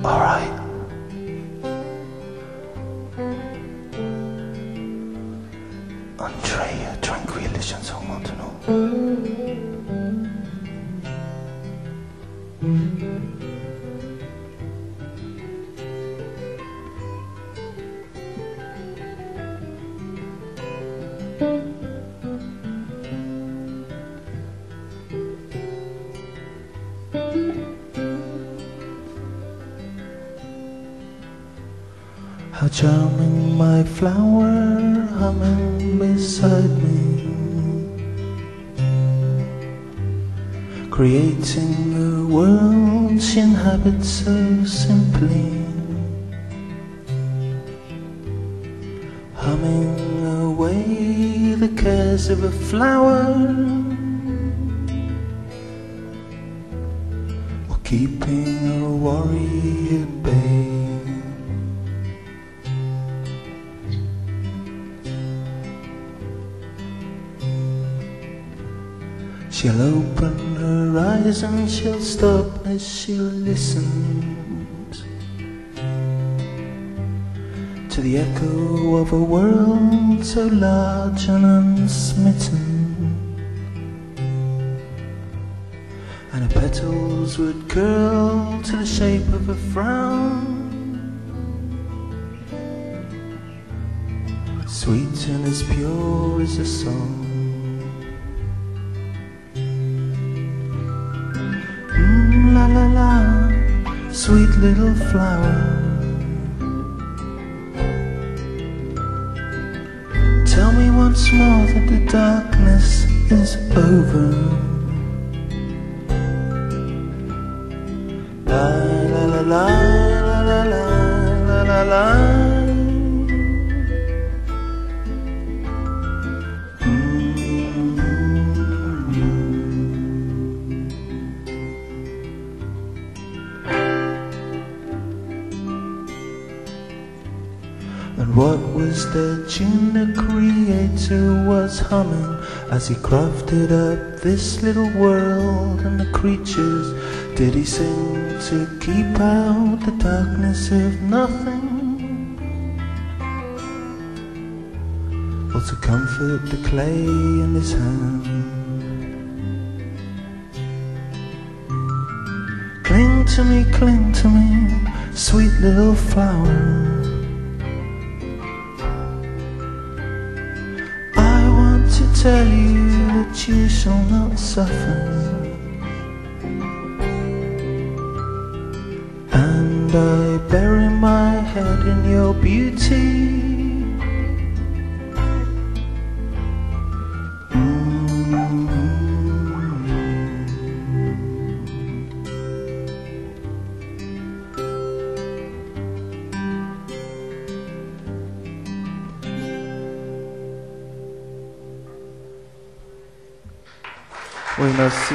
Alright. Andrea, tranquille, chanson maintenant. How charming, my flower, humming beside me, creating a world she inhabits so simply, humming away the cares of a flower, or keeping a worry at bay. She'll open her eyes and she'll stop as she'll listen to the echo of a world so large and unsmitten, and her petals would curl to the shape of a frown, sweet and as pure as a song. La la la, sweet little flower, tell me once more that the darkness is over. La la la la la la la la la. And what was the tune the Creator was humming as he crafted up this little world and the creatures? Did he sing to keep out the darkness of nothing, or to comfort the clay in his hand? Cling to me, sweet little flower, to tell you that you shall not suffer, and I bury my head in your beauty. Oui, merci.